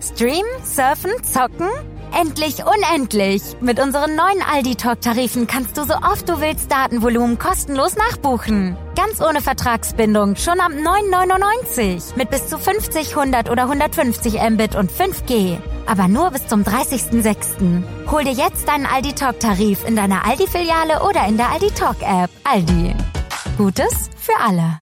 Streamen, surfen, zocken? Endlich unendlich! Mit unseren neuen Aldi-Talk-Tarifen kannst du so oft du willst Datenvolumen kostenlos nachbuchen. Ganz ohne Vertragsbindung, schon ab 9,99. Mit bis zu 50, 100 oder 150 Mbit und 5G. Aber nur bis zum 30.06. Hol dir jetzt deinen Aldi-Talk-Tarif in deiner Aldi-Filiale oder in der Aldi-Talk-App. Aldi. Gutes für alle.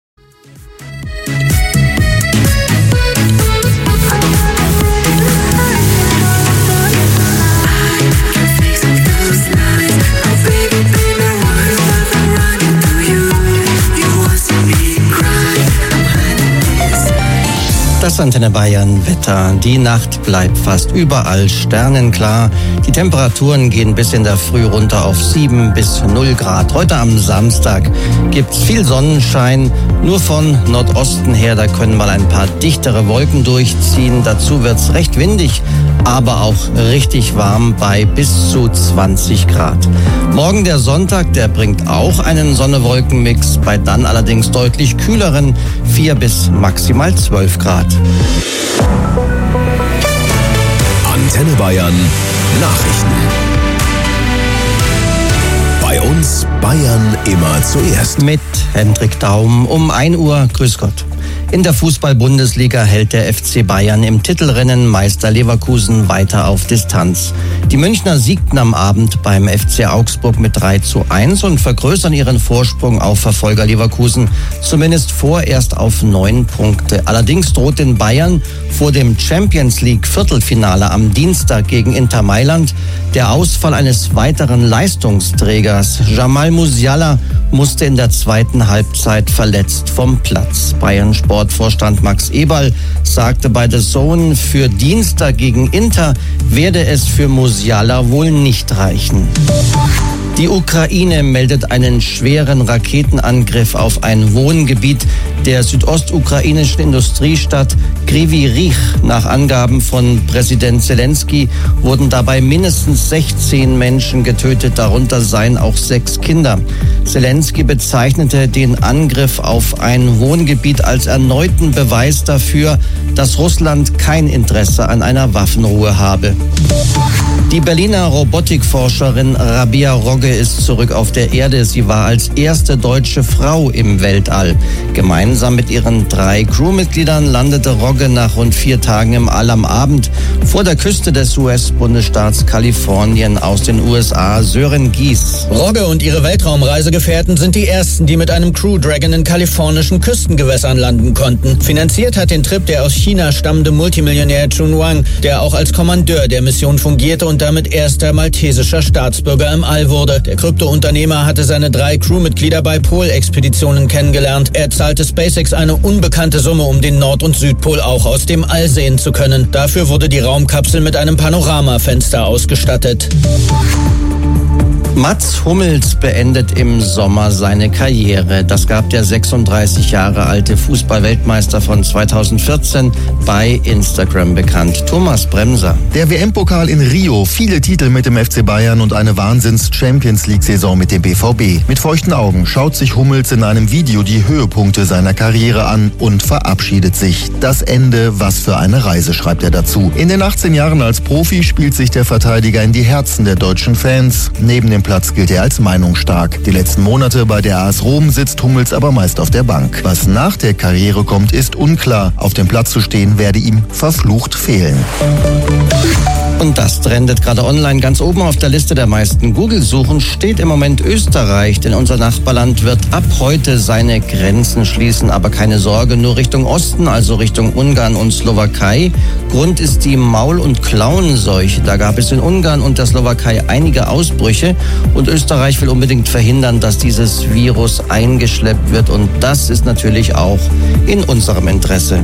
Das Antenne Bayern Wetter. Die Nacht bleibt fast überall sternenklar. Die Temperaturen gehen bis in der Früh runter auf 7 bis 0 Grad. Heute am Samstag gibt's viel Sonnenschein. Nur von Nordosten her, da können mal ein paar dichtere Wolken durchziehen. Dazu wird's recht windig, aber auch richtig warm bei bis zu 20 Grad. Morgen der Sonntag, der bringt auch einen Sonne-Wolken-Mix, bei dann allerdings deutlich kühleren 4 bis maximal 12 Grad. Antenne Bayern Nachrichten. Bei uns Bayern immer zuerst. Mit Hendrik Daum um 1 Uhr. Grüß Gott. In der Fußball-Bundesliga hält der FC Bayern im Titelrennen Meister Leverkusen weiter auf Distanz. Die Münchner siegten am Abend beim FC Augsburg mit 3:1 und vergrößern ihren Vorsprung auf Verfolger Leverkusen zumindest vorerst auf 9 Punkte. Allerdings droht den Bayern vor dem Champions-League-Viertelfinale am Dienstag gegen Inter Mailand der Ausfall eines weiteren Leistungsträgers. Jamal Musiala musste in der zweiten Halbzeit verletzt vom Platz. Bayern-Sportvorstand Max Eberl sagte bei The Zone, für Dienstag gegen Inter werde es für Musiala wohl nicht reichen. Die Ukraine meldet einen schweren Raketenangriff auf ein Wohngebiet der südostukrainischen Industriestadt Kryvyi Rih. Nach Angaben von Präsident Zelensky wurden dabei mindestens 16 Menschen getötet, darunter seien auch 6 Kinder. Zelensky bezeichnete den Angriff auf ein Wohngebiet als erneuten Beweis dafür, dass Russland kein Interesse an einer Waffenruhe habe. Die Berliner Robotikforscherin Rabia Rogge ist zurück auf der Erde. Sie war als erste deutsche Frau im Weltall. Gemeinsam mit ihren 3 Crewmitgliedern landete Rogge nach rund 4 Tagen im All am Abend vor der Küste des US-Bundesstaats Kalifornien aus den USA. Sören Gies. Rogge und ihre Weltraumreisegefährten sind die ersten, die mit einem Crew Dragon in kalifornischen Küstengewässern landen konnten. Finanziert hat den Trip der aus China stammende Multimillionär Chun Wang, der auch als Kommandeur der Mission fungierte und damit erster maltesischer Staatsbürger im All wurde. Der Kryptounternehmer hatte seine 3 Crewmitglieder bei Polexpeditionen kennengelernt. Er zahlte SpaceX eine unbekannte Summe, um den Nord- und Südpol auch aus dem All sehen zu können. Dafür wurde die Raumkapsel mit einem Panoramafenster ausgestattet. Mats Hummels beendet im Sommer seine Karriere. Das gab der 36 Jahre alte Fußball-Weltmeister von 2014 bei Instagram bekannt. Thomas Bremser. Der WM-Pokal in Rio, viele Titel mit dem FC Bayern und eine Wahnsinns-Champions-League-Saison mit dem BVB. Mit feuchten Augen schaut sich Hummels in einem Video die Höhepunkte seiner Karriere an und verabschiedet sich. Das Ende, was für eine Reise, schreibt er dazu. In den 18 Jahren als Profi spielt sich der Verteidiger in die Herzen der deutschen Fans. Neben dem Platz gilt er als meinungsstark. Die letzten Monate bei der AS Rom sitzt Hummels aber meist auf der Bank. Was nach der Karriere kommt, ist unklar. Auf dem Platz zu stehen werde ihm verflucht fehlen. Und das trendet gerade online. Ganz oben auf der Liste der meisten Google-Suchen steht im Moment Österreich, denn unser Nachbarland wird ab heute seine Grenzen schließen. Aber keine Sorge, nur Richtung Osten, also Richtung Ungarn und Slowakei. Grund ist die Maul- und Klauenseuche. Da gab es in Ungarn und der Slowakei einige Ausbrüche und Österreich will unbedingt verhindern, dass dieses Virus eingeschleppt wird. Und das ist natürlich auch in unserem Interesse.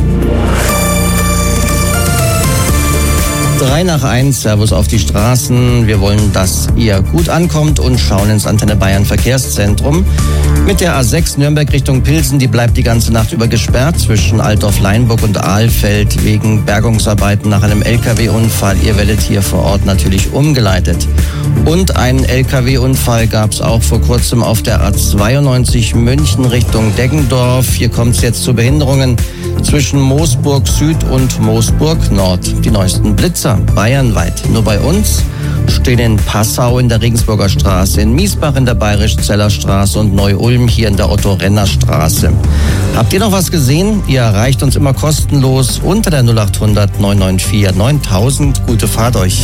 3:01, Servus auf die Straßen. Wir wollen, dass ihr gut ankommt und schauen ins Antenne Bayern Verkehrszentrum. Mit der A6 Nürnberg Richtung Pilsen, die bleibt die ganze Nacht über gesperrt zwischen Altdorf-Leinburg und Ahlfeld wegen Bergungsarbeiten nach einem LKW-Unfall. Ihr werdet hier vor Ort natürlich umgeleitet. Und einen LKW-Unfall gab es auch vor kurzem auf der A92 München Richtung Deggendorf. Hier kommt es jetzt zu Behinderungen. zwischen Moosburg Süd und Moosburg Nord. Die neuesten Blitzer bayernweit. Nur bei uns stehen in Passau in der Regensburger Straße, in Miesbach in der Bayerisch-Zeller Straße und Neu-Ulm hier in der Otto-Renner-Straße. Habt ihr noch was gesehen? Ihr erreicht uns immer kostenlos unter der 0800 994 9000. Gute Fahrt euch.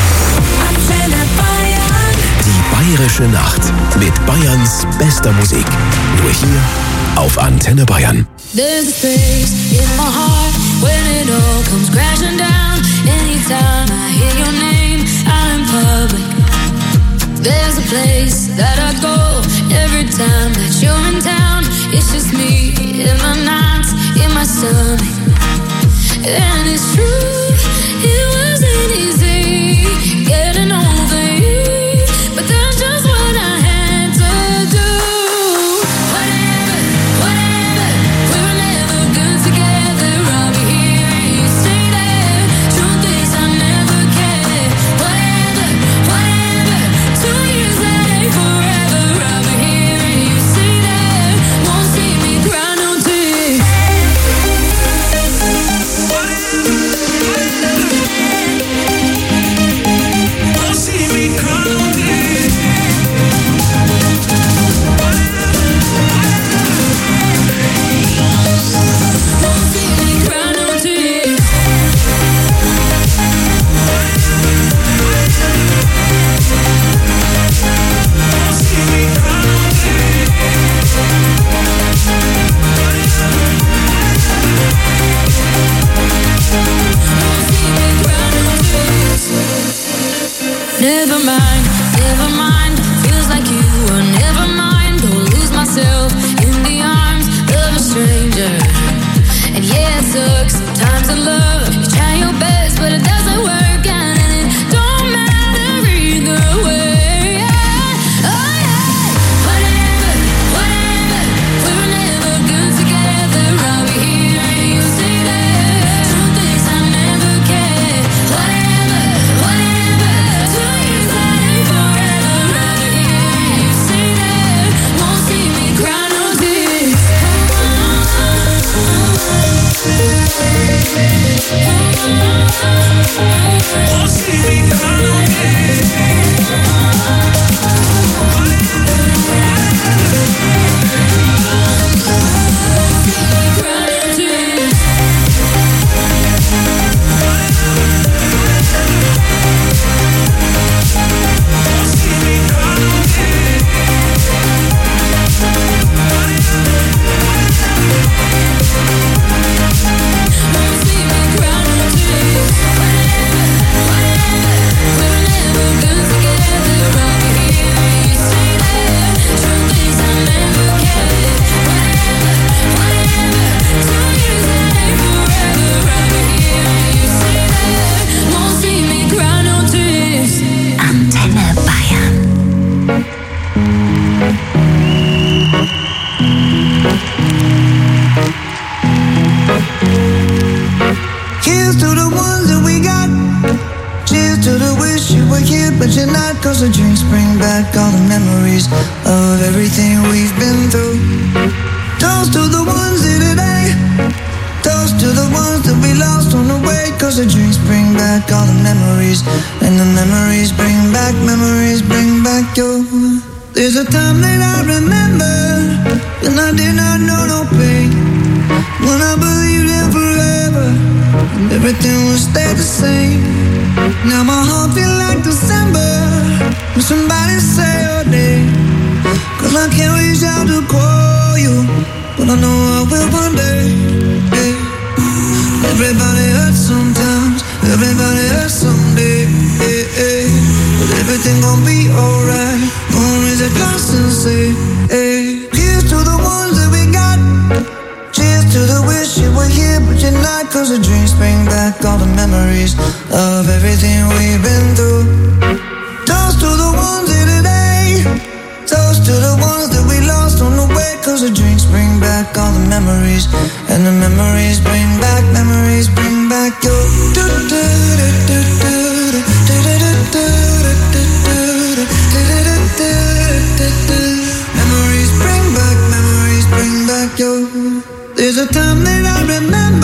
Die Bayerische Nacht mit Bayerns bester Musik. Nur hier auf Antenne Bayern. There's a space in my heart when it all comes crashing down. Anytime I hear your name out in public. There's a place that I go every time that you're in town. It's just me in my nights, in my stomach. And it's true, it wasn't easy getting over you, but that's just what I had to do. Whatever, we were never good together. I'll be here and you stay there. Truth is I never cared. Whatever, 2 years that ain't forever. I'll be here and you stay there. Won't see me cry no tears. Won't see me cry no tears. Won't see me cry no tears. Won't see me cry no Never mind, feels like you were never mind. Don't lose myself in the arms of a stranger. And yeah, it sucks sometimes in love. You try your best, but it doesn't work out, and it don't matter either way. Oh yeah, whatever, we were never good together. I'll be here and you stay there. Truth is I never cared. Whatever, 2 years that ain't forever. I'll be here and you stay there. Won't see me cry no tears. Won't see me cry no tears. Cry no tears. Won't see me cry no tears. Won't see me cry no tears. We were never good together. I'll be here and you stay there. Truth is I never cared. Whatever, 2 years that ain't forever. I'll be here and you stay there. Won't see me cry no tears. Antenne Bayern. Here's to the ones that we got. Cheers to the wish you were here, but you're not. Cause the drinks bring back all the memories of everything we've been through. Toast to the ones here today. Toast to the ones that we lost on the way. Cause the drinks bring back all the memories. And the memories bring back you. There's a time that I remember when I did not know no pain. When I believed in forever and everything would stay the same. Now my heart feel like December when somebody say your name. Cause I can't reach out to call you, but I know I will one day. Yeah. Everybody hurts sometimes, everybody hurts someday. Yeah, yeah. But everything gon' be alright. Gonna raise a glass and say, hey. Here's to the ones that we got. Cheers to the wish you were here, but you're not. Cause the drinks bring back all the memories of everything we've been through. Toast to the ones here today. Toast to the ones that we lost on the way. Cause the drinks bring back all the memories. And the memories bring back your. Memories bring back your. There's a time that I remember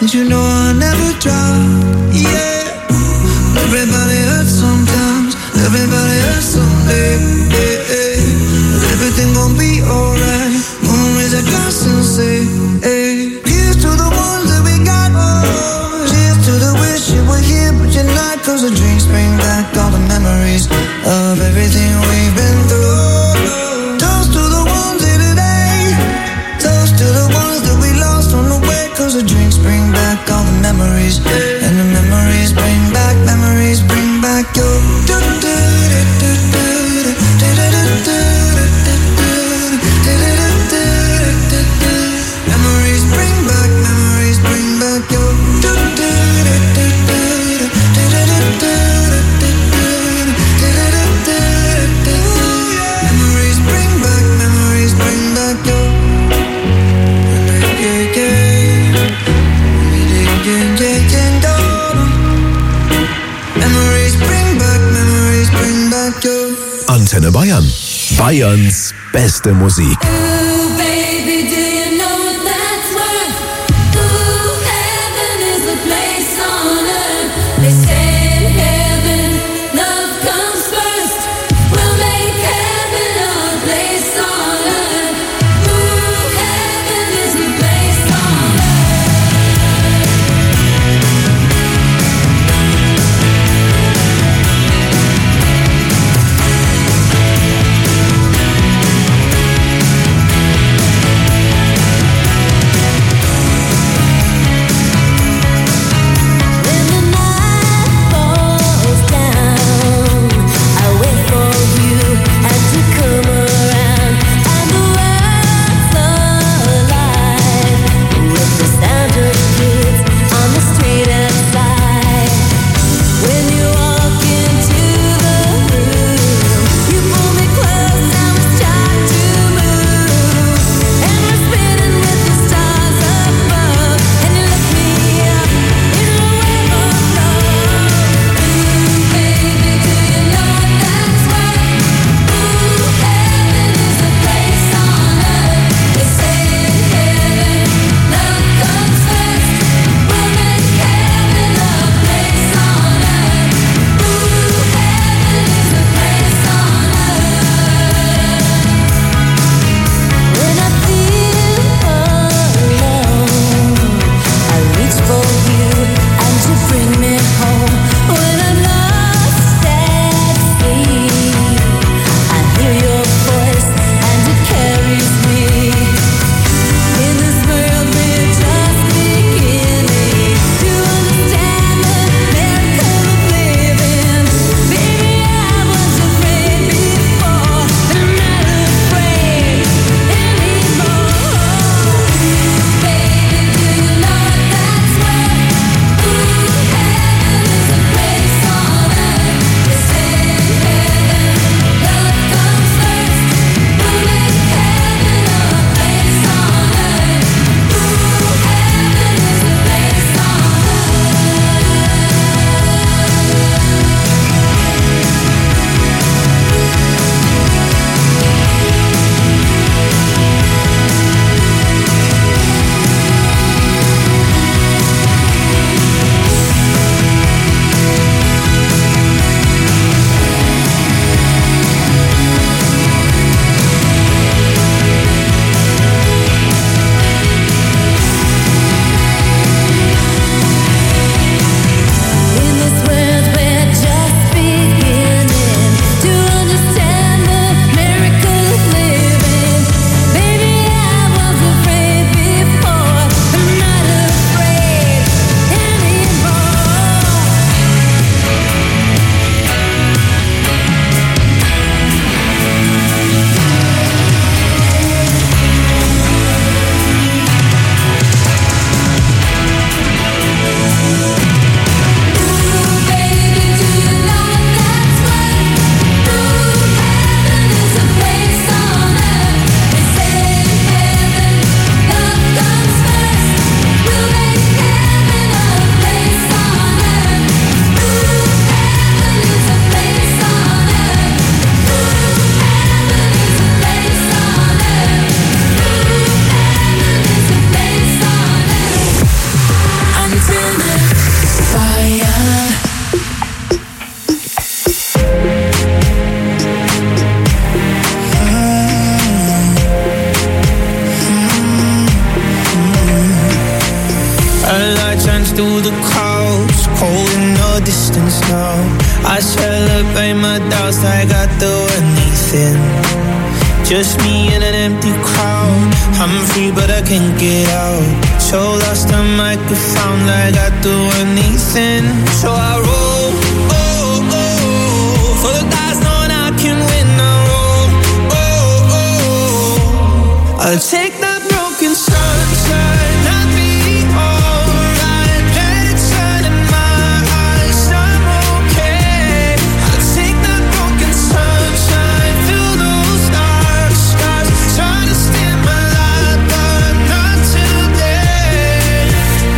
and you know I'll never drop. Yeah, everybody hurts sometimes, everybody hurts someday. Yeah, yeah. Everything gon' be alright. Gonna raise a glass and say, hey, here's to the ones that we got. Cheers to the wish you were here, but you're not. 'Cause the drinks bring back all the memories of everything we've been through. Toast to the ones here today. Toast to the ones that we lost on the way. 'Cause the drinks bring back all the memories, and the memories bring back your. Memories bring back your. Memories bring back your. Memories bring back your. Antenne Bayern. Bayerns beste Musik. through the crowds, cold in no distance now. I celebrate my doubts like I do anything. Just me in an empty crowd. I'm free but I can't get out. So lost I might be found like I do anything. So I roll, oh, oh, for the guys knowing I can win. I roll, oh, oh, I'll take that broken sunshine. I'll be alright. Let it shine in my eyes. I'm okay. I'll take that broken sunshine. Fill those dark skies. Try to steal my light, but not today.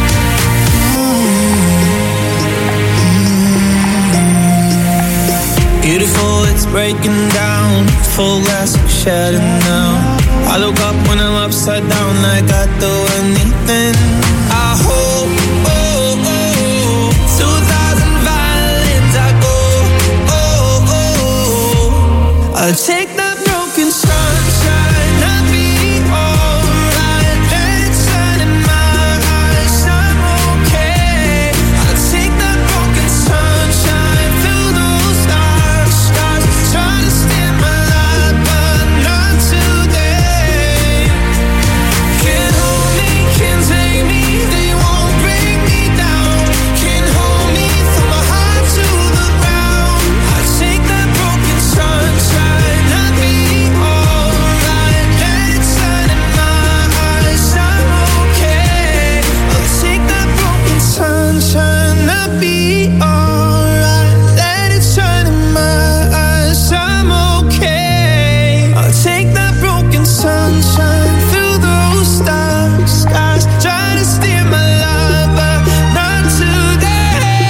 Beautiful, it's breaking down. Full glass of shattered now. I look up when I'm upside down like I do anything. I hope, oh, oh, 2,000 violins I go, oh, oh, I'll take that broken sunshine. I'll be alright. Let it shine in my eyes. I'm okay. I'll take that broken sunshine. Fill those dark skies. Try to steal my light, but not today. Can't hold me, can't take me. They won't break me down. Can't hold me from my heart to the ground. I'll take that broken sunshine. I'll be alright. Let it shine in my eyes. I'm okay. I'll take that broken sunshine. I'll be alright. Let it shine in my eyes. I'm okay. I'll take that broken sunshine through those dark skies. Try to steal my life, but not today.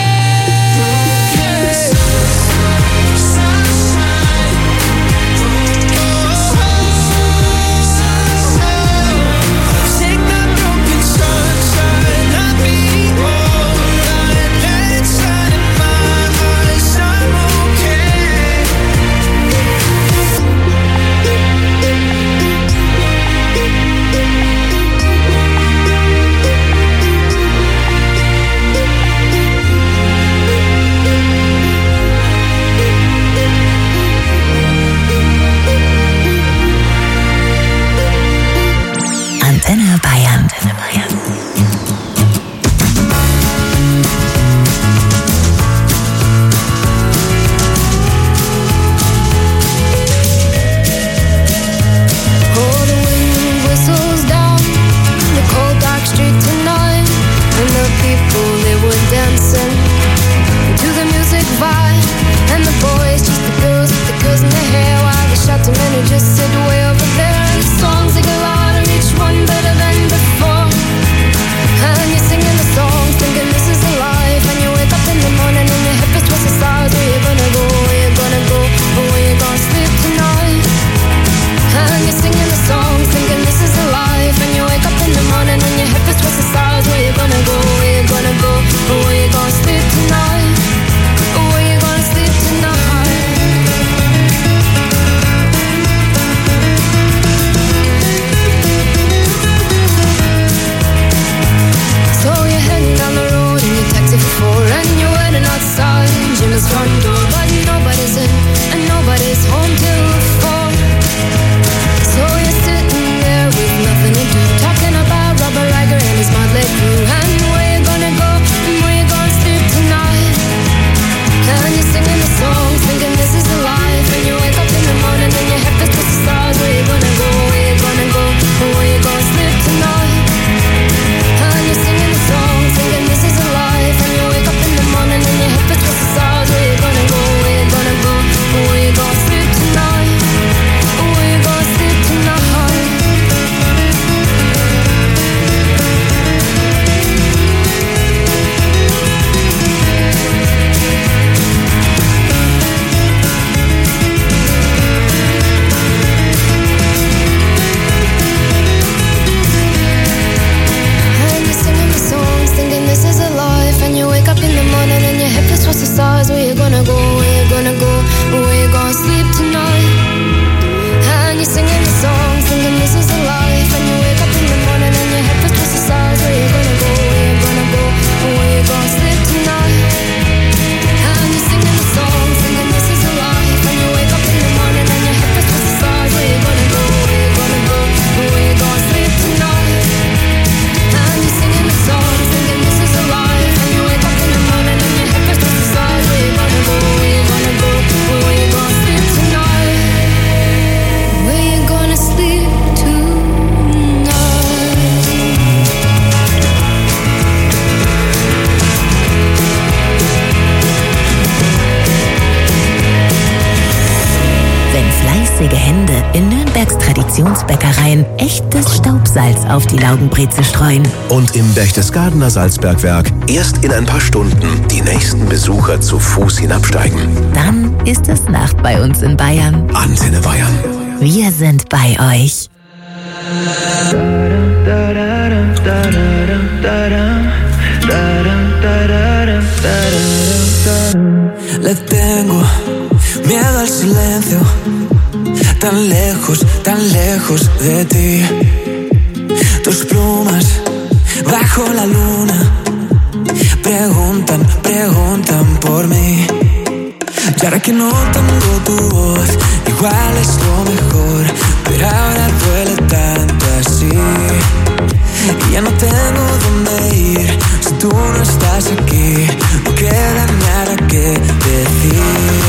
I'll take that broken sunshine. I'll be alright. Let it shine in my eyes. I'm okay. Antenne Bayern. Oh, the wind whistles down the cold dark street tonight, and the people they were dancing to the music vibe, and the boys just the girls in their hair, while the shouting men who just sit way over there. And the songs they go louder, each one better than before. And you're singing the songs, thinking this is a life. And you wake up in the morning and your hip is twisted sides. Where you gonna go? Where you gonna go? Or where you gonna sleep tonight? And you're singing the songs, thinking this is a life. And you wake up in the morning and your hip is twisted sides. Where you gonna go? Where you gonna go? Or where you gonna sleep tonight? Or where you gonna sleep tonight? fleißige Hände in Nürnbergs Traditionsbäckereien echtes Staubsalz auf die Laugenbrezel streuen. Und im Berchtesgadener Salzbergwerk erst in ein paar Stunden die nächsten Besucher zu Fuß hinabsteigen. Dann ist es Nacht bei uns in Bayern. Antenne Bayern. Wir sind bei euch. Le tengo miedo al silencio, tan lejos de ti. Tus plumas bajo la luna preguntan por mí. Y ahora que no tengo tu voz, igual es lo mejor, pero ahora duele tanto así. Y ya no tengo dónde ir, si tú no estás aquí, no queda nada que decir.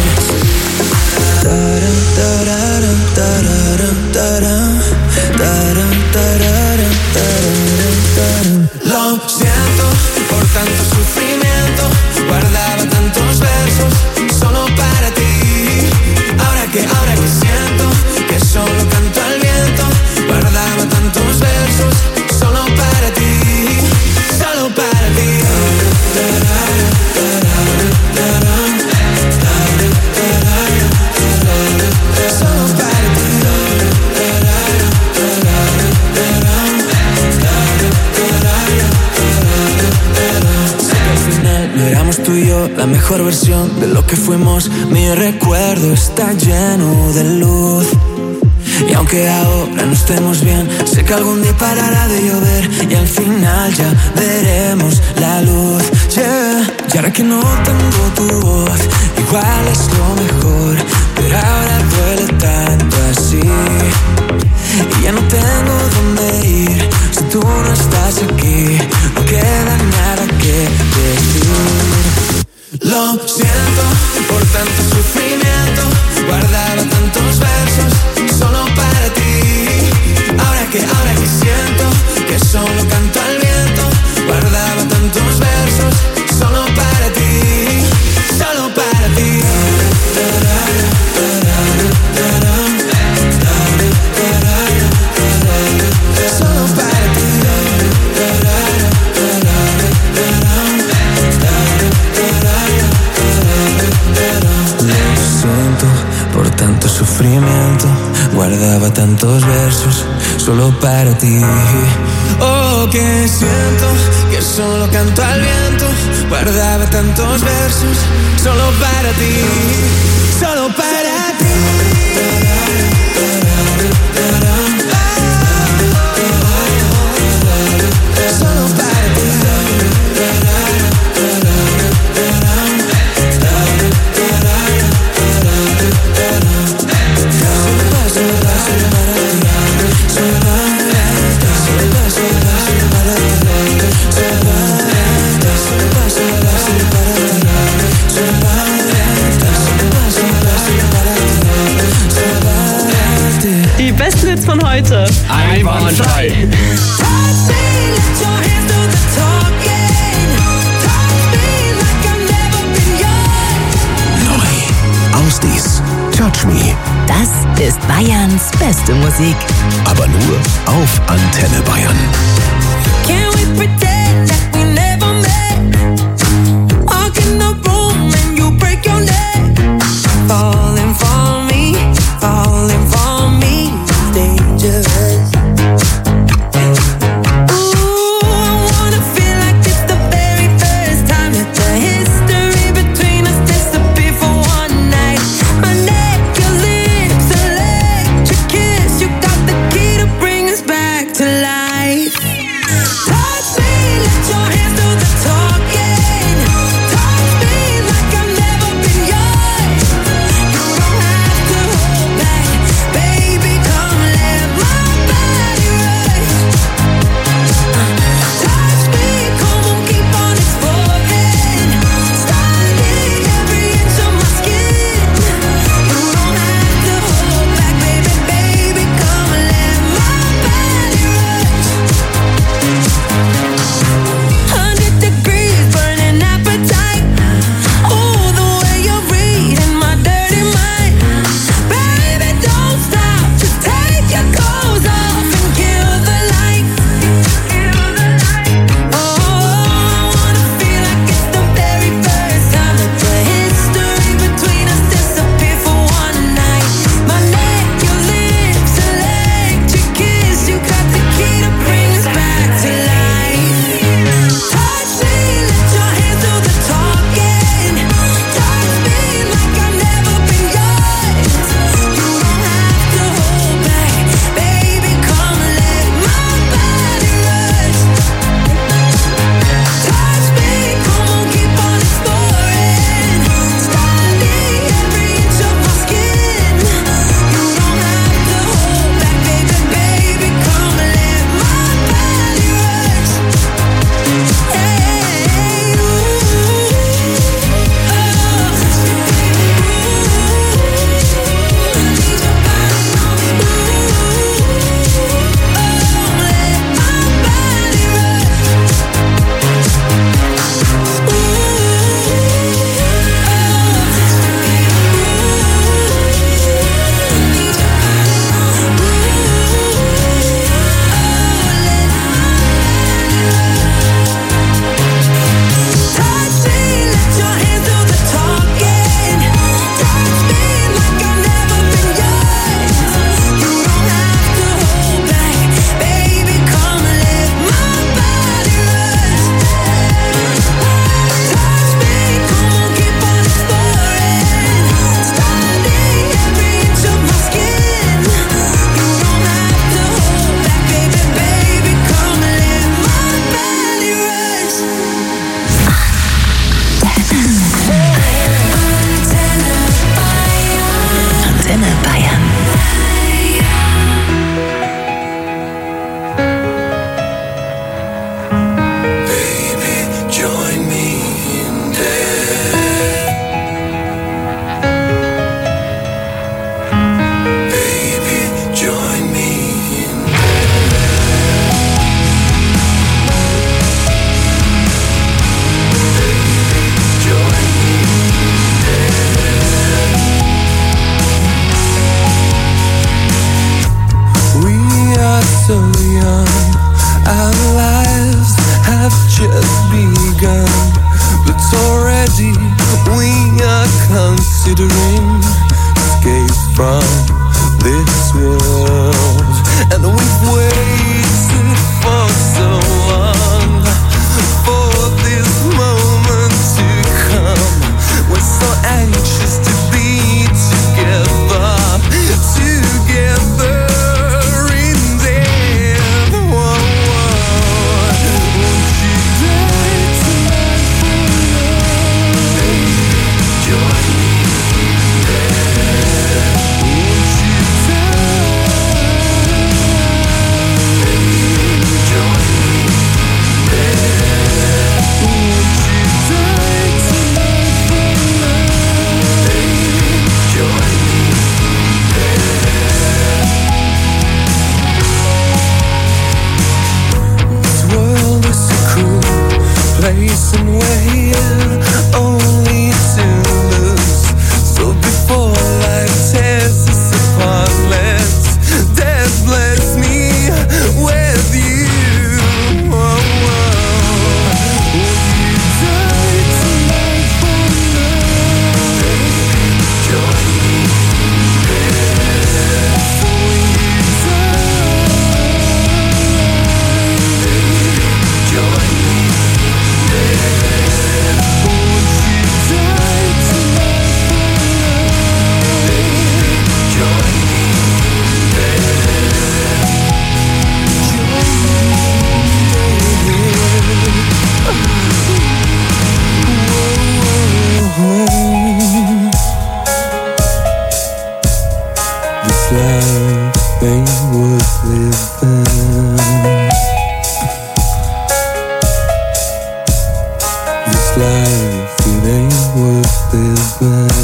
Lo siento por tanto sufrimiento, guardaba tantos versos solo para ti. Ahora que siento que solo canto al viento, guardaba tantos versos solo para ti, solo para ti. Solo para ti. Sé que al final no éramos tú y yo la mejor versión de lo que fuimos. Mi recuerdo está lleno de luz. Y aunque ahora no estemos bien, sé que algún día parará de llover y al final ya veremos la luz, yeah. Y ahora que no tengo tu voz, igual es lo mejor, pero ahora duele tanto así. Y ya no tengo dónde ir, si tú no estás aquí, no queda nada que decir. Lo siento por tanto sufrimiento, guardaba tantos versos solo para ti. Ahora que siento que solo canto al viento, guardaba tantos versos solo para ti, solo para ti. Solo para ti. Lo siento por tanto sufrimiento, guardaba tantos versos solo para ti. Oh, que siento que solo canto al viento, guardaba tantos versos solo para ti, solo para ti. Solo para ti. Die besten Hits von heute. Einwandfrei. Neu. Aus dies. Touch Me. Das ist Bayerns beste Musik. Aber nur auf Antenne Bayern. Can we pretend that we never met? Walk in the room and you break your leg. Falling for me, it's dangerous. Ooh, I wanna feel like it's the very first time that the history between us disappeared for one night. My neck, your lips, electric kiss. You got the key to bring us back to life. Touch me, let your hands considering escape from this world. And we've waited for so long for this moment to come. We're so anxious to be together in death. Whoa, whoa. Won't you die tonight for love? Join me there. Won't you die? Join me there. Won't you die tonight for love? Join me there. This world is a cruel place and we're here only to lose. So before life tears us apart, let death bless me with you. Whoa, whoa. Will you die tonight for love? Join me there. Will you die? Join me there. Won't you die tonight for love? Join me there. Join me there. This life ain't worth living. This life, it ain't worth living.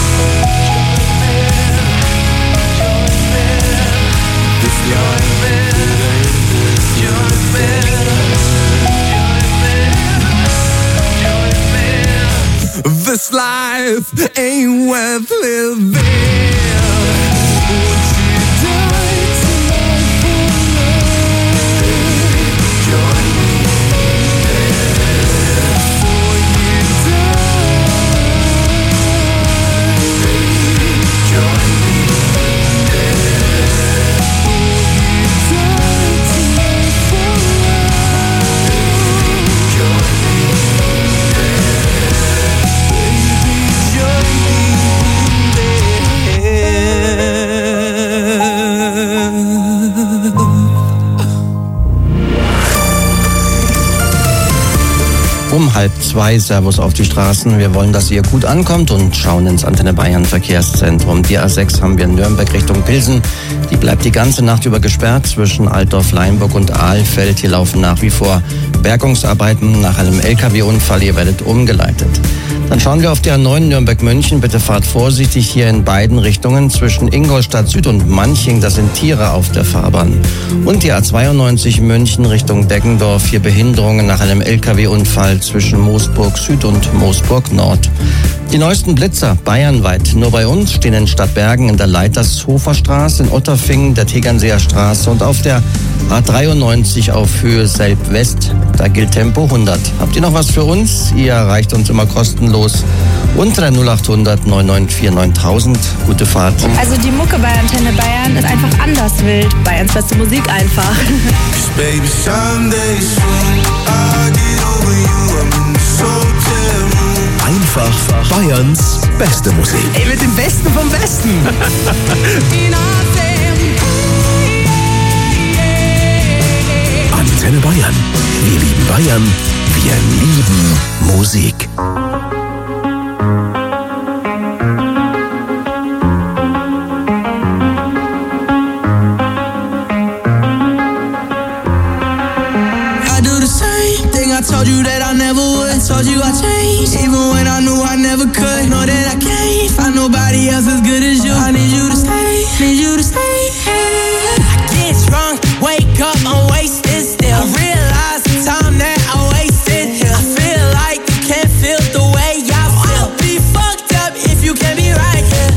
This life, it ain't worth living. This life ain't worth living. Won't you die tonight for love? Join me there. Will you die? Join me there. Will you die tonight for love? Join me there. Baby, join me there. Um 1:30 Servus auf die Straßen. Wir wollen, dass ihr gut ankommt und schauen ins Antenne Bayern Verkehrszentrum. Die A6 haben wir in Nürnberg Richtung Pilsen. Die bleibt die ganze Nacht über gesperrt zwischen Altdorf, Leinburg und Ahlfeld. Hier laufen nach wie vor Bergungsarbeiten nach einem LKW-Unfall. Ihr werdet umgeleitet. Dann schauen wir auf die A9 Nürnberg-München. Bitte fahrt vorsichtig hier in beiden Richtungen. Zwischen Ingolstadt Süd und Manching, da sind Tiere auf der Fahrbahn. Und die A92 München Richtung Deggendorf. Hier Behinderungen nach einem LKW-Unfall zwischen Moosburg Süd und Moosburg Nord. Die neuesten Blitzer bayernweit. Nur bei uns stehen in Stadtbergen in der Leitershofer Straße, in Otterfingen der Tegernseer Straße und auf der A93 auf Höhe Selb-West. Da gilt Tempo 100. Habt ihr noch was für uns? Ihr erreicht uns immer kostenlos unter der 0800 994 9000. Gute Fahrt. Also die Mucke bei Antenne Bayern ist einfach anders wild. Bayerns beste Musik einfach. Baby, someday soon I'll get over you. I'm in this hotel room. Einfach Bayerns beste Musik. Ey, mit dem Besten vom Besten. Antenne Bayern. Wir lieben Bayern. Wir lieben Musik. I told you that I never would. Told you I changed, even when I knew I never could. Know that I can't find nobody else as good as you. I need you to stay, need you to stay. I get drunk, wake up, I'm wasted still. I realize the time that I wasted here. I feel like you can't feel the way I feel. I'll be fucked up if you can't be right here.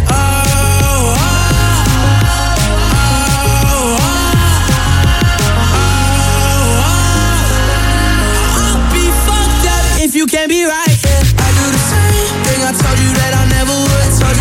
You can't be right, yeah. I do the same thing I told you that I never would.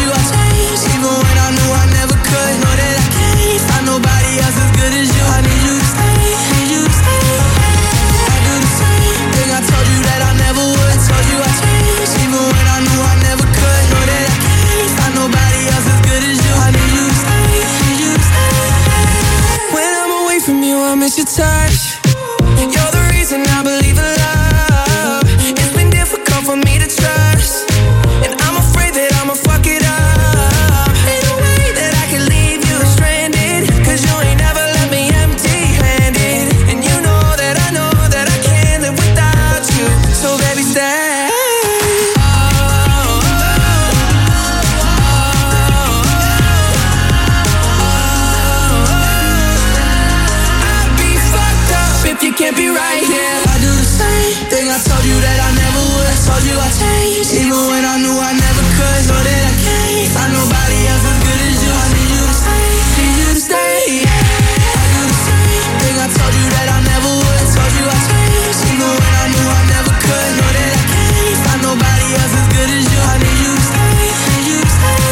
told you I changed, even when I knew I never could. Know that I can't find nobody else as good as you. I need you to stay, need you to stay. I do the same thing I told you that I never would. Told you I changed, even when I knew I never could. Know that I can't find nobody else as good as you. I need you to stay, need you to stay.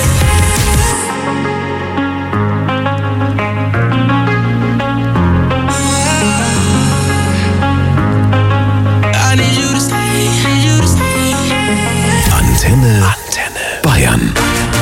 I need you to stay, need you to stay. Antenne Bayern.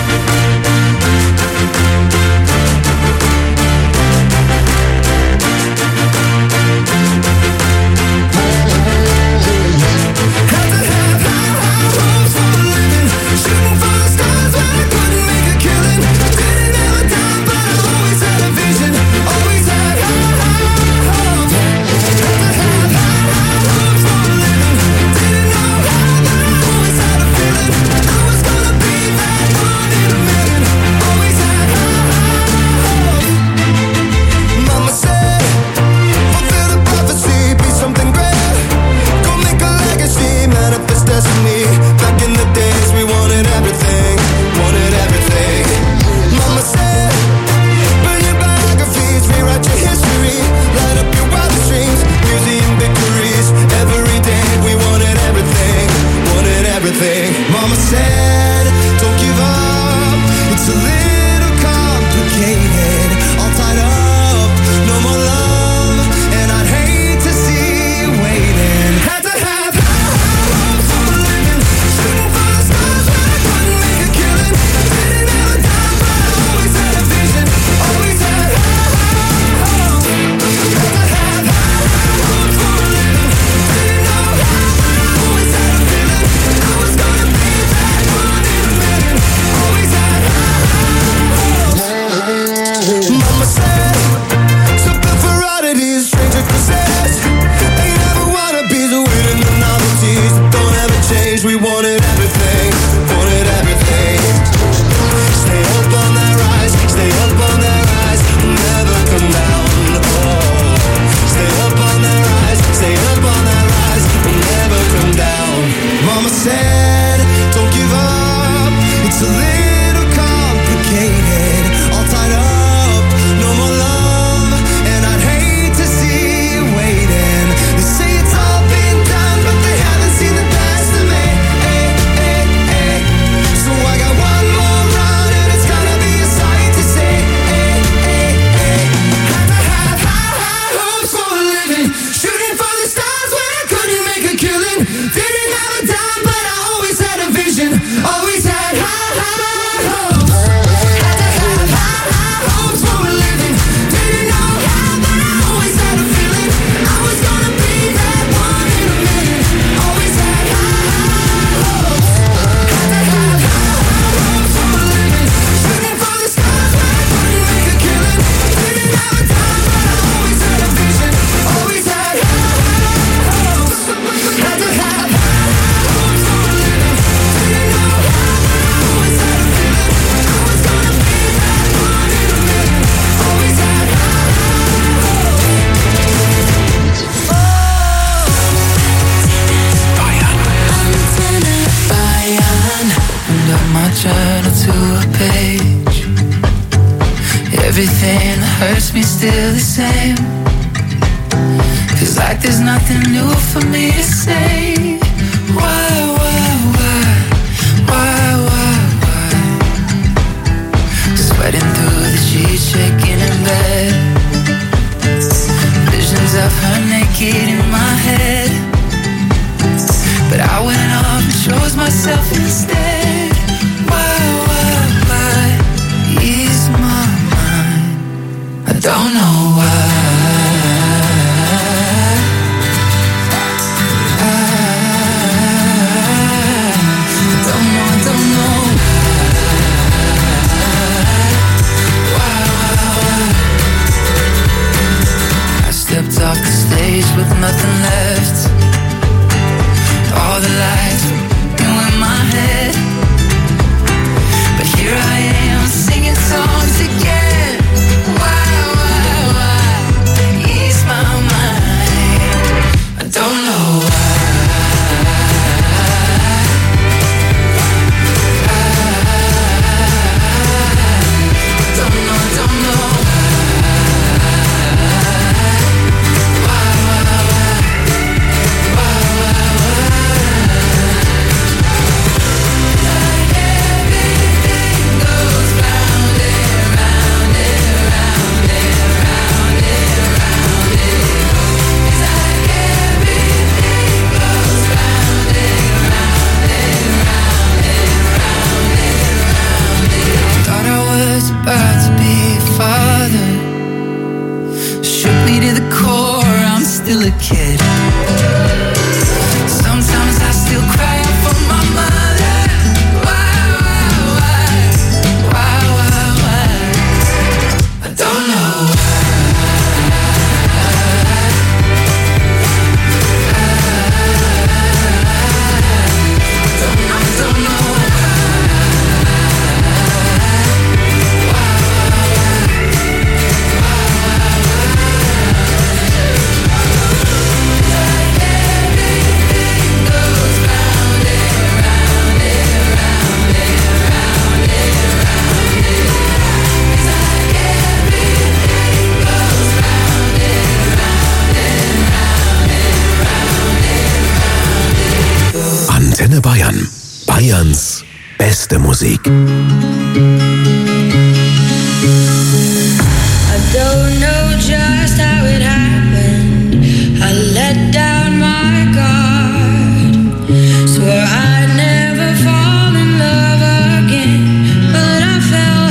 journal to a page. Everything that hurts me still the same. Feels like there's nothing new for me to say. Why? Sweating through the sheets, shaking in bed. Visions of her naked in my head. But I went off and chose myself instead. Why? Ease my mind. I don't know why. I don't know. I stepped off the stage with nothing left. All the lights were in my head. Antenne Bayern. Bayerns beste Musik. I don't know just how it happened. I let down my guard. Swore I'd never fall in love again, but I fell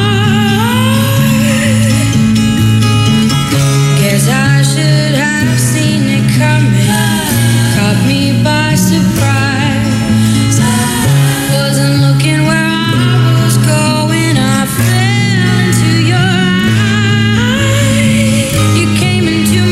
hard. Guess I should have seen it coming. Caught me by surprise. Wasn't looking where I was going. I fell into your eyes. You came into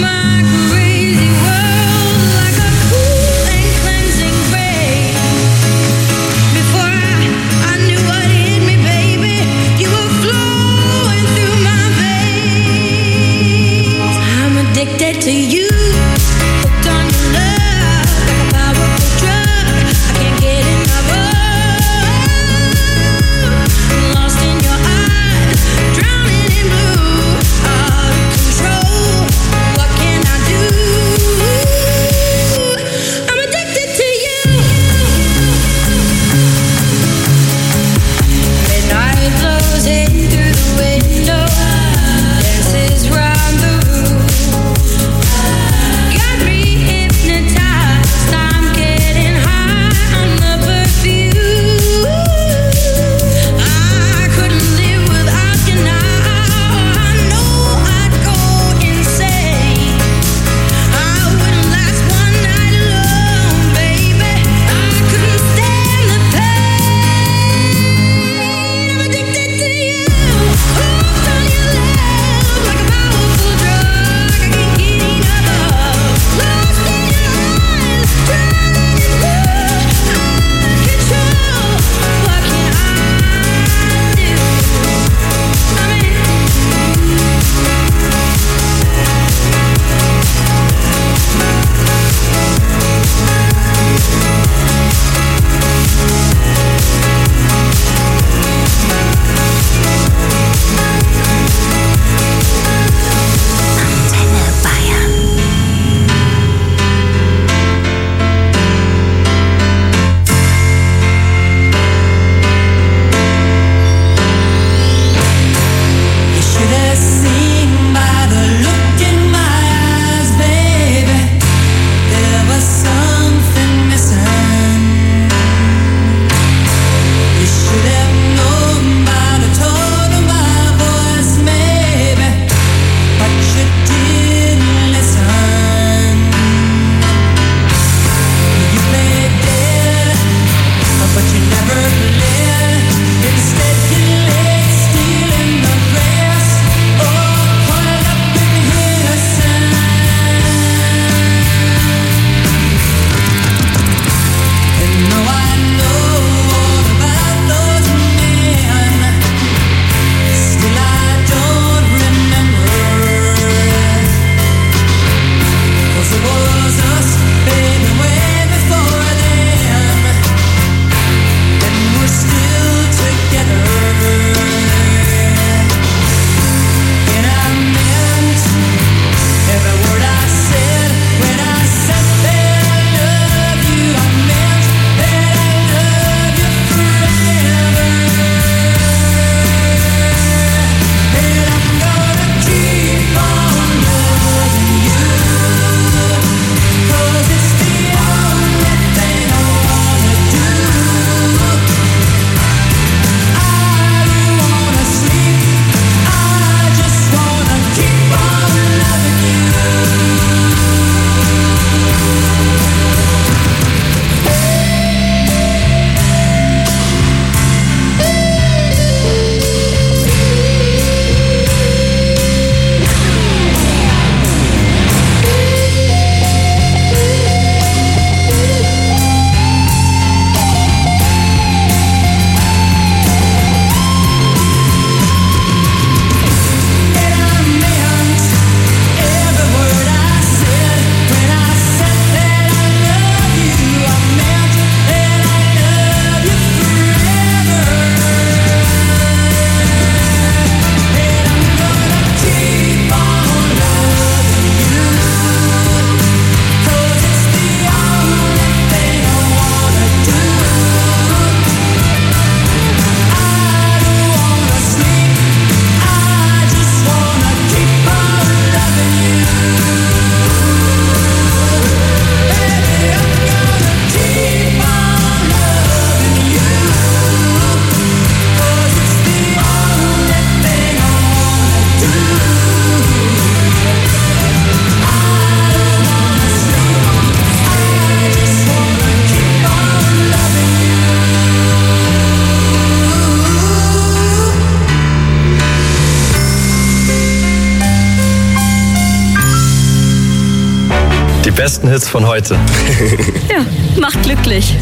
besten Hits von heute. Ja, macht glücklich.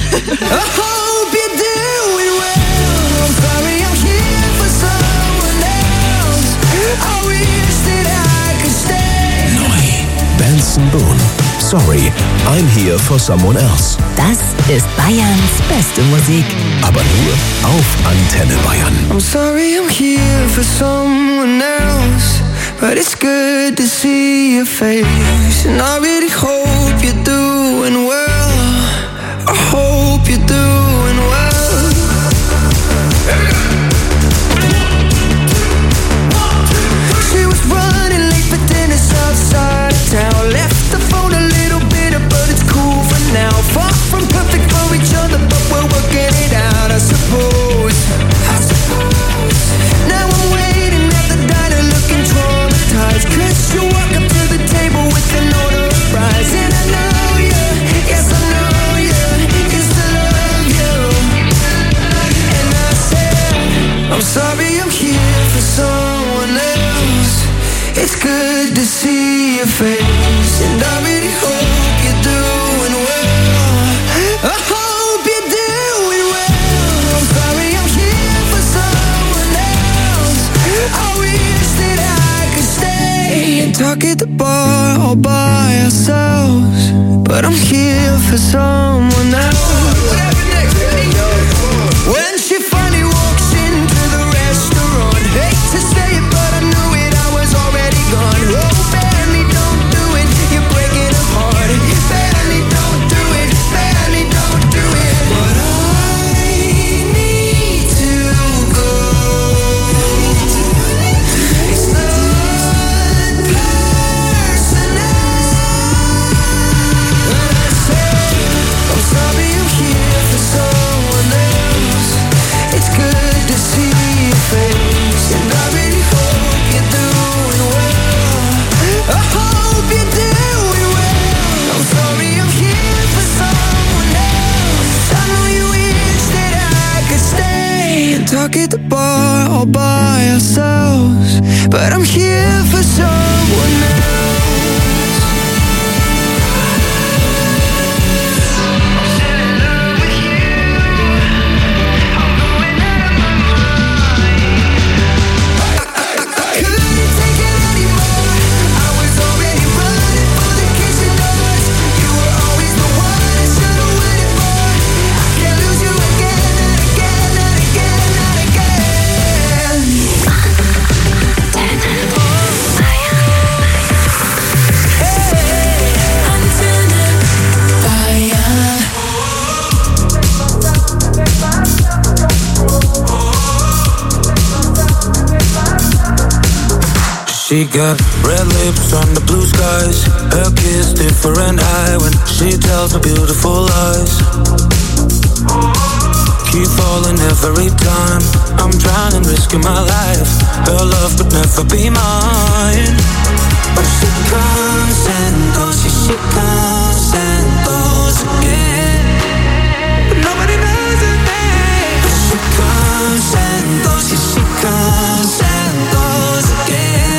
Benson Boone. Sorry, I'm here for someone else. Das ist Bayerns beste Musik. Aber nur auf Antenne Bayern. I'm sorry I'm here for someone else, but it's good to see your face. And I really hope you're doing well. I hope you're doing well. She was running late for dinner outside of town. Left the phone a little bitter, but it's cool for now. Far from perfect for each other, but we're working it out, I suppose. Now I'm waiting at the diner looking traumatized, 'cause you walk up to the table with an order of fries. And I know you, yes I know you, used to love you. And I said, I'm sorry I'm here for someone else. It's good to see your face, and I really hope you're doing well. I hope you're doing well. I'm sorry I'm here for someone else. I wish that I could stay and talk at the bar all by ourselves, but I'm here for someone else. When she finally walks into the restaurant, hate to say it, but I knew it, I was already gone. Oh, Benny, don't do it, you're breaking her heart. Benny, don't do it, Benny, don't do it. But I need to go. It's not personal. And I said, I'm sorry I'm here for someone else. It's good to see your face, and I really hope you're doing well. I hope you're doing well. I'm sorry I'm here for someone else. I know you wish that I could stay and talk at the bar all by ourselves, but I'm here for someone else. She got red lips on the blue skies. Her kiss different eye when she tells me beautiful lies. Keep falling every time I'm trying and risking my life. Her love could never be mine. But she comes and goes, yeah, she comes and goes again. But nobody knows her name. But she comes and goes, yeah, she comes and goes again.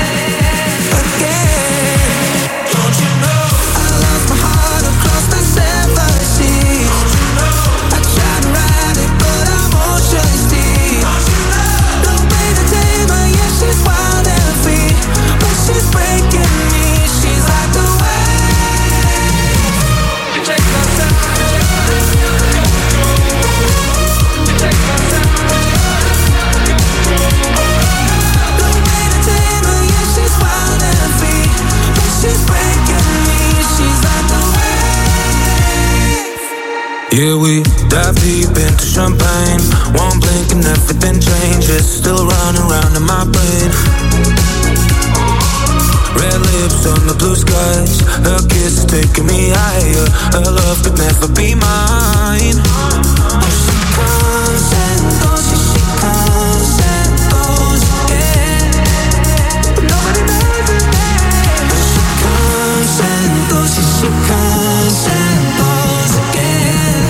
Don't you know I lost my heart across the 7 seas? I tried to ride it, but I'm ocean's deep. No way to tame her, yeah, she's wild and free. But she's breaking me, she's like the wave. You take my time, you take my time. No way to tame her, yeah, she's wild and free. But she's breaking me, she's like the wave. Yeah, we dive deep into champagne. One blink and everything changes. Still running around in my brain. Red lips on the blue skies. Her kiss is taking me higher. Her love could never be mine. But she comes and goes, yeah, she comes and goes again. But nobody knows her name. But she comes and goes, yeah, she comes and goes again.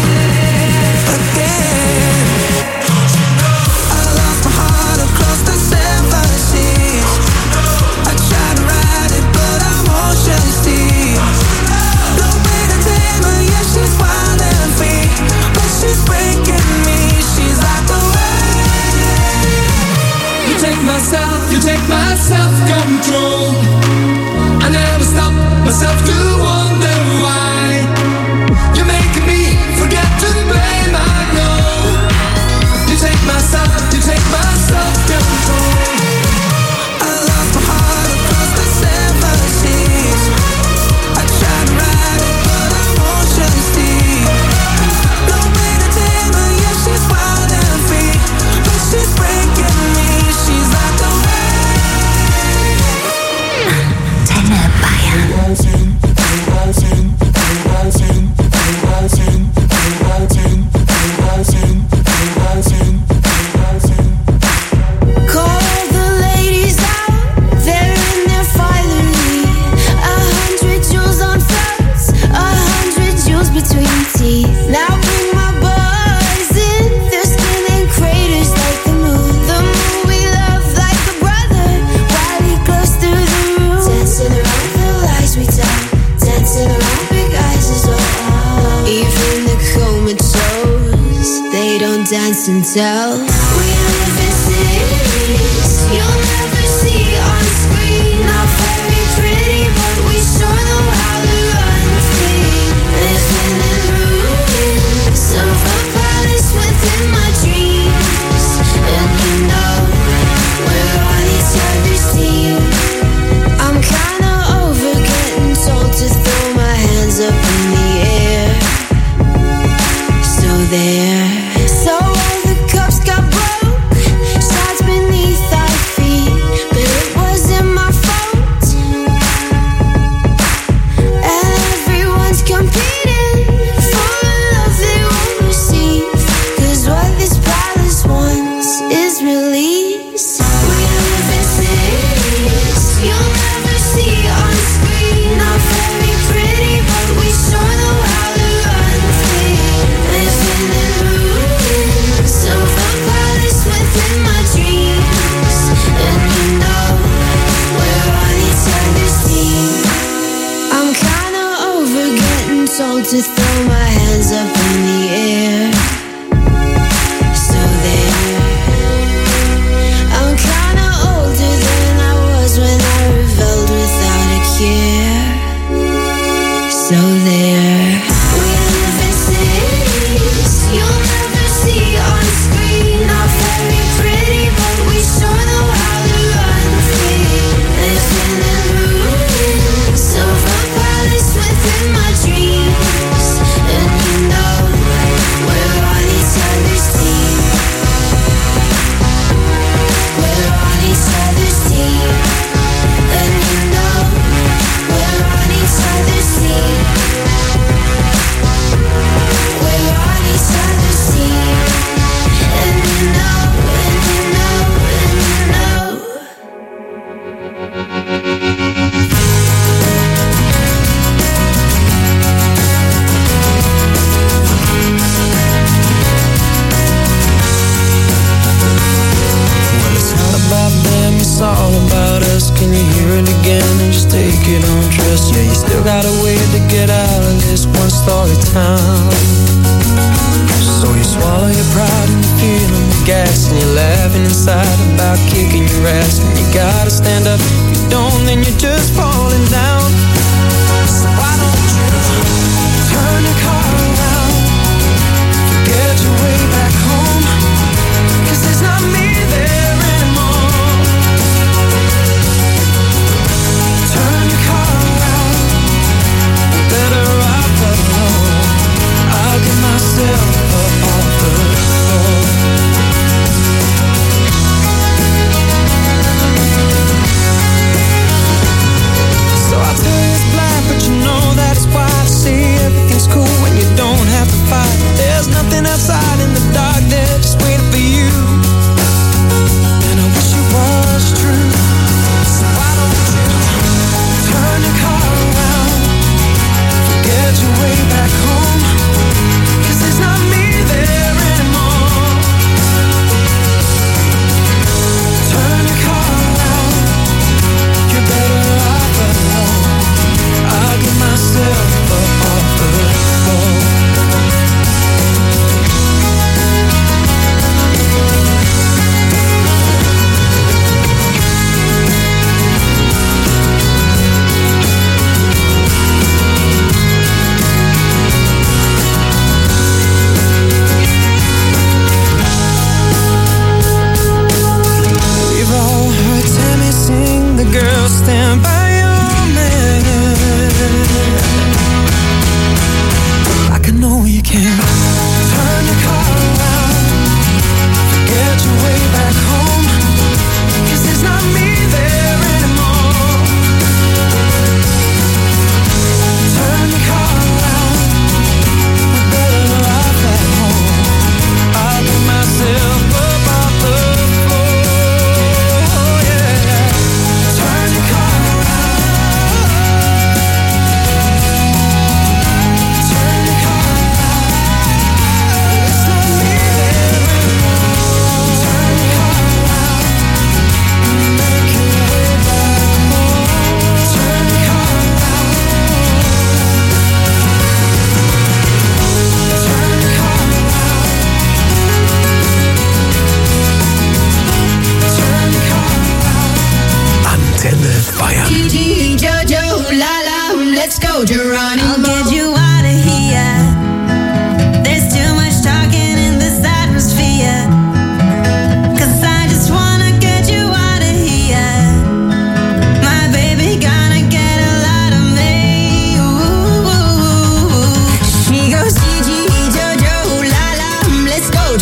Again. Don't you know I lost my heart across the 7 seas? I tried to ride it, but I'm ocean's deep. dance and tell. We live in cities you'll never see on screen. Not very pretty, but we sure know how to run free. Living in ruins of a palace within my dreams. And you know we're on each other's team. I'm kinda over getting told to throw my hands up in the air. So there. So all the cups got broke, shards beneath our feet, but it wasn't my fault. And everyone's competing for a love they won't receive, 'cause what this palace wants is release. We live in cities you'll never see on screen. Not very pretty, but we sure know how to run free. Living in ruins of a palace within my dreams. And you know we're on each other's team. I'm kinda over getting told to throw my hands up in the air. So there. I'm kinda older than I was when I rebelled without a care. So there. We live in cities you'll never see on screen. Not very pretty, but we sure know how to run free. Living in ruins of a palace within my dreams. And you know we're on each other's team. We're on each other's team. And you know we're on each other's team. We're on each other's team. And you know, and you know, and you know. When it's not about them, it's all about us. Can you hear it again and just take it on trust? Yeah, you still got a way to get out of this one story town. So you swallow your pride and you're feeling the gas, and you're laughing inside about kicking your ass. And you gotta stand up, if you don't then you're just falling down. So why don't you turn your car around, get your way back home, 'cause there's not me there anymore. Turn your car around, you're better off alone. I'll get myself up off the floor. So I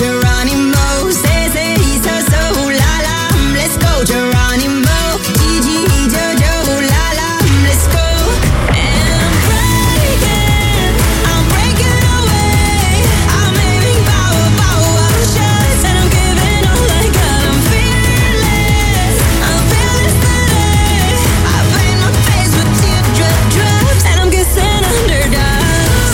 Geronimo. Say, say, so, so, la, la. Let's go, Geronimo. Gigi, Jojo, la, la. Let's go. And I'm breaking away. I'm aiming power shots. And I'm giving all I got. I'm fearless today. I paint my face with teardrop drops. And I'm kissing underdogs.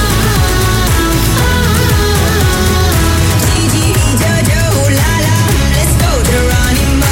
Gigi, Jojo, la la. Let's go, Geronimo.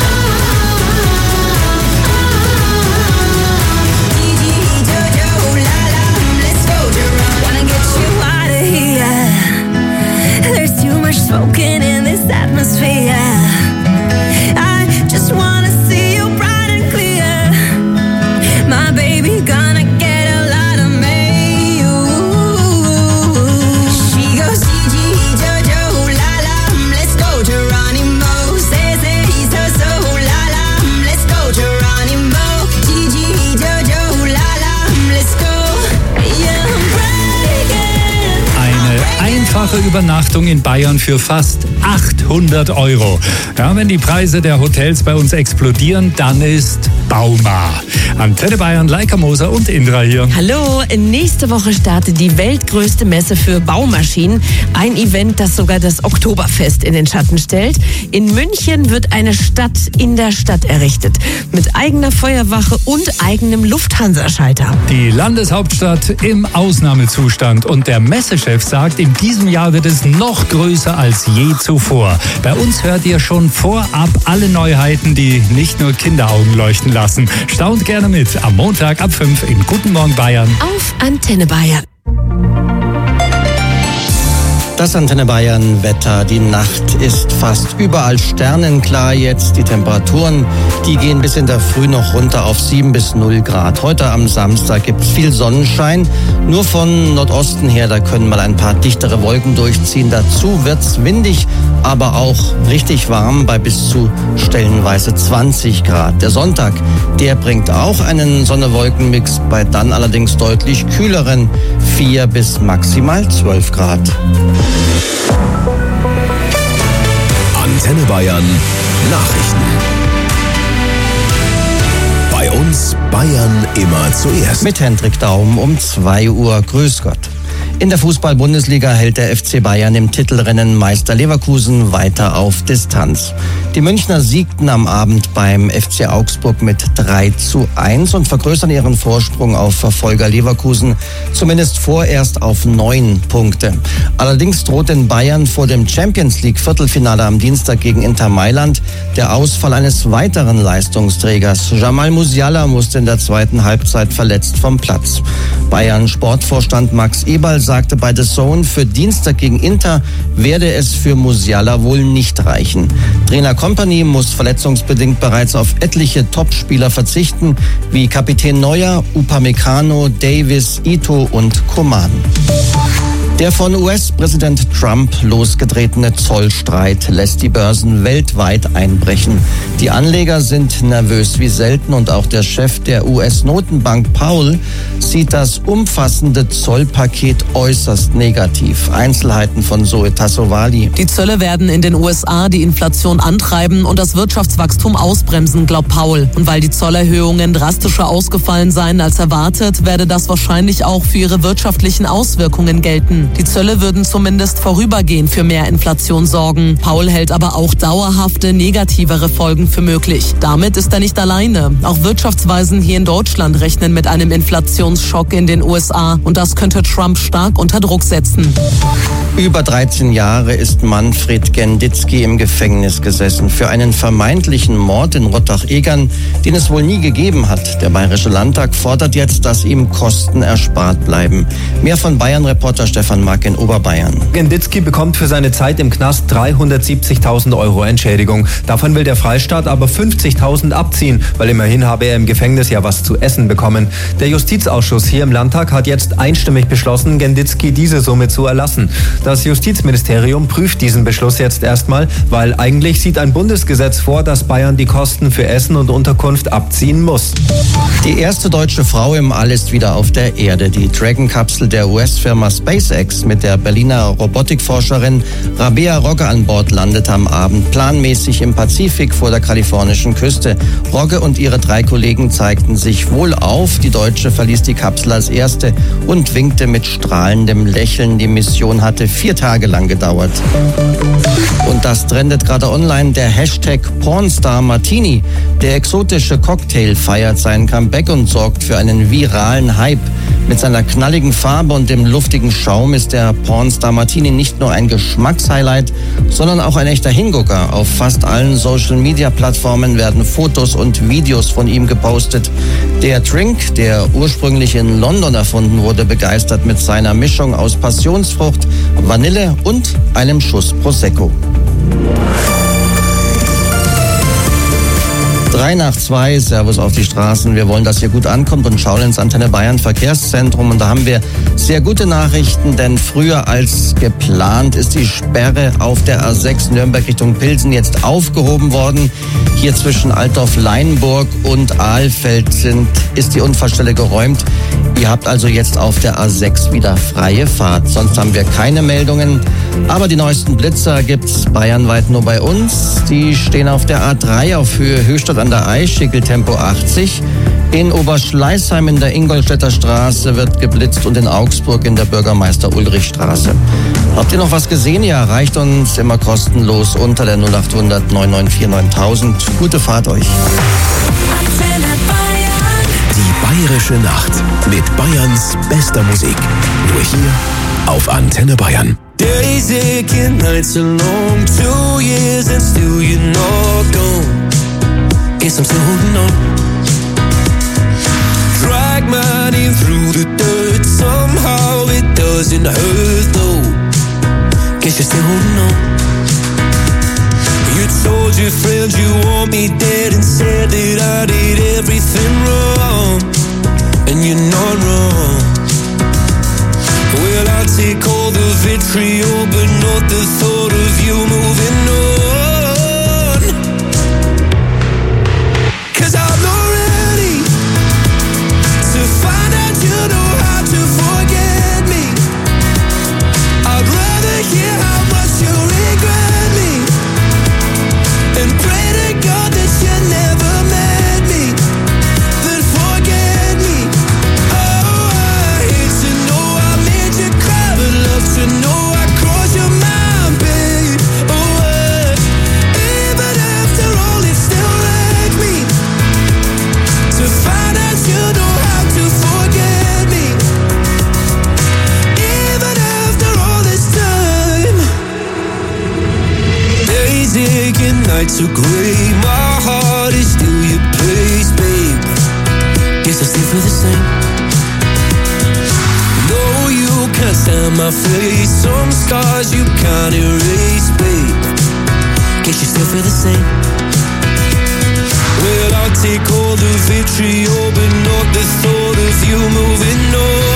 Gigi, Jojo, la la. Let's go, Geronimo. Wanna get you out of here. There's too much smoking in this atmosphere. I just wanna see you bright and clear. My baby gonna get a lot of me. Ooh. She goes Gigi, Jojo, la la. Let's go, Geronimo. Say, say, so, so, la la. Let's go, Geronimo. Gigi, Jojo, la la. Let's go. Yeah, I'm breaking. Eine einfache Übernachtung in Bayern für fast 800 €. Ja, wenn die Preise der Hotels bei uns explodieren, dann ist Bauma. Antenne Bayern, Leica Moser und Indra hier. Hallo, nächste Woche startet die weltgrößte Messe für Baumaschinen. Ein Event, das sogar das Oktoberfest in den Schatten stellt. In München wird eine Stadt in der Stadt errichtet. Mit eigener Feuerwache und eigenem Lufthansa-Schalter. Die Landeshauptstadt im Ausnahmezustand und der Messechef sagt, in diesem Jahr wird es noch größer als je zuvor. Bei uns hört ihr schon vorab alle Neuheiten, die nicht nur Kinderaugen leuchten lassen. Staunt gerne mit am Montag ab 5 in Guten Morgen Bayern. Auf Antenne Bayern. Das Antenne Bayern Wetter. Die Nacht ist fast überall sternenklar jetzt. Die Temperaturen, die gehen bis in der Früh noch runter auf 7 bis 0 Grad. Heute am Samstag gibt es viel Sonnenschein. Nur von Nordosten her, da können mal ein paar dichtere Wolken durchziehen. Dazu wird's windig, aber auch richtig warm bei bis zu stellenweise 20 Grad. Der Sonntag, der bringt auch einen Sonne-Wolken-Mix, bei dann allerdings deutlich kühleren 4 bis maximal 12 Grad. Antenne Bayern Nachrichten. Bei uns Bayern immer zuerst. Mit Hendrik Daum um 2 Uhr. Grüß Gott. In der Fußball-Bundesliga hält der FC Bayern im Titelrennen Meister Leverkusen weiter auf Distanz. Die Münchner siegten am Abend beim FC Augsburg mit 3:1 und vergrößern ihren Vorsprung auf Verfolger Leverkusen zumindest vorerst auf 9 Punkte. Allerdings droht den Bayern vor dem Champions-League-Viertelfinale am Dienstag gegen Inter Mailand der Ausfall eines weiteren Leistungsträgers. Jamal Musiala musste in der zweiten Halbzeit verletzt vom Platz. Bayern-Sportvorstand Max Eberl sagte bei The Zone, für Dienstag gegen Inter werde es für Musiala wohl nicht reichen. Trainer Kompany muss verletzungsbedingt bereits auf etliche Topspieler verzichten, wie Kapitän Neuer, Upamecano, Davis, Ito und Coman. Der von US-Präsident Trump losgetretene Zollstreit lässt die Börsen weltweit einbrechen. Die Anleger sind nervös wie selten und auch der Chef der US-Notenbank Powell sieht das umfassende Zollpaket äußerst negativ. Einzelheiten von Zoe Tassovali. Die Zölle werden in den USA die Inflation antreiben und das Wirtschaftswachstum ausbremsen, glaubt Powell. Und weil die Zollerhöhungen drastischer ausgefallen seien als erwartet, werde das wahrscheinlich auch für ihre wirtschaftlichen Auswirkungen gelten. Die Zölle würden zumindest vorübergehend für mehr Inflation sorgen. Powell hält aber auch dauerhafte, negativere Folgen für möglich. Damit ist er nicht alleine. Auch Wirtschaftsweisen hier in Deutschland rechnen mit einem Inflationsschock in den USA. Und das könnte Trump stark unter Druck setzen. Über 13 Jahre ist Manfred Genditzki im Gefängnis gesessen für einen vermeintlichen Mord in Rottach-Egern, den es wohl nie gegeben hat. Der Bayerische Landtag fordert jetzt, dass ihm Kosten erspart bleiben. Mehr von Bayern-Reporter Stefan Mack in Oberbayern. Genditzki bekommt für seine Zeit im Knast 370.000 € Entschädigung. Davon will der Freistaat aber 50.000 abziehen, weil immerhin habe er im Gefängnis ja was zu essen bekommen. Der Justizausschuss hier im Landtag hat jetzt einstimmig beschlossen, Genditzki diese Summe zu erlassen. Das Justizministerium prüft diesen Beschluss jetzt erstmal, weil eigentlich sieht ein Bundesgesetz vor, dass Bayern die Kosten für Essen und Unterkunft abziehen muss. Die erste deutsche Frau im All ist wieder auf der Erde. Die Dragon-Kapsel der US-Firma SpaceX mit der Berliner Robotikforscherin Rabea Rogge an Bord landete am Abend planmäßig im Pazifik vor der kalifornischen Küste. Rogge und ihre 3 Kollegen zeigten sich wohl auf. Die Deutsche verließ die Kapsel als erste und winkte mit strahlendem Lächeln. Die Mission hatte 4 Tage lang gedauert. Und das trendet gerade online, der Hashtag Pornstar Martini. Der exotische Cocktail feiert sein Comeback und sorgt für einen viralen Hype. Mit seiner knalligen Farbe und dem luftigen Schaum ist der Pornstar Martini nicht nur ein Geschmackshighlight, sondern auch ein echter Hingucker. Auf fast allen Social-Media-Plattformen werden Fotos und Videos von ihm gepostet. Der Drink, der ursprünglich in London erfunden wurde, begeistert mit seiner Mischung aus Passionsfrucht, Vanille und einem Schuss Prosecco. 3:03, Servus auf die Straßen. Wir wollen, dass ihr gut ankommt und schauen ins Antenne Bayern Verkehrszentrum. Und da haben wir sehr gute Nachrichten, denn früher als geplant ist die Sperre auf der A6 Nürnberg Richtung Pilsen jetzt aufgehoben worden. Hier zwischen Altdorf-Leinburg und Ahlfeld ist die Unfallstelle geräumt. Ihr habt also jetzt auf der A6 wieder freie Fahrt. Sonst haben wir keine Meldungen. Aber die neuesten Blitzer gibt's bayernweit nur bei uns. Die stehen auf der A3 auf Höhe Höchstadt an der Aisch, Schickeltempo 80. In Oberschleißheim in der Ingolstädter Straße wird geblitzt und in Augsburg in der Bürgermeister-Ulrich-Straße. Habt ihr noch was gesehen? Ihr erreicht uns immer kostenlos unter der 0800 994 9000. Gute Fahrt euch. Die Bayerische Nacht mit Bayerns bester Musik. Nur hier auf Antenne Bayern. Days aching, nights are long, 2 years and still you're not gone. Guess I'm still holding on. Drag my name through the dirt, somehow it doesn't hurt though. Guess you're still holding on. You told your friends you want me dead and said that I did everything wrong. And you're not wrong. Well, I'll take all the vitriol, but not the thought of you moving on. 'Cause I'm not ready to find out you know how to forget me. I'd rather hear how much you regret me and pray to God that you never met me, then forget me. Oh, I hate to know I made you cry, but love to know I crossed your mind, babe. Oh, even after all, it still wrecked me to find out you know how to forget me. Even after all this time, days aching, nights are gray. My heart is still your place, babe. Guess I still feel the same. No, you can't stand my face. Some scars you can't erase, babe. Guess you still feel the same. Well, I'll take all the vitriol, but not the thought of you moving on.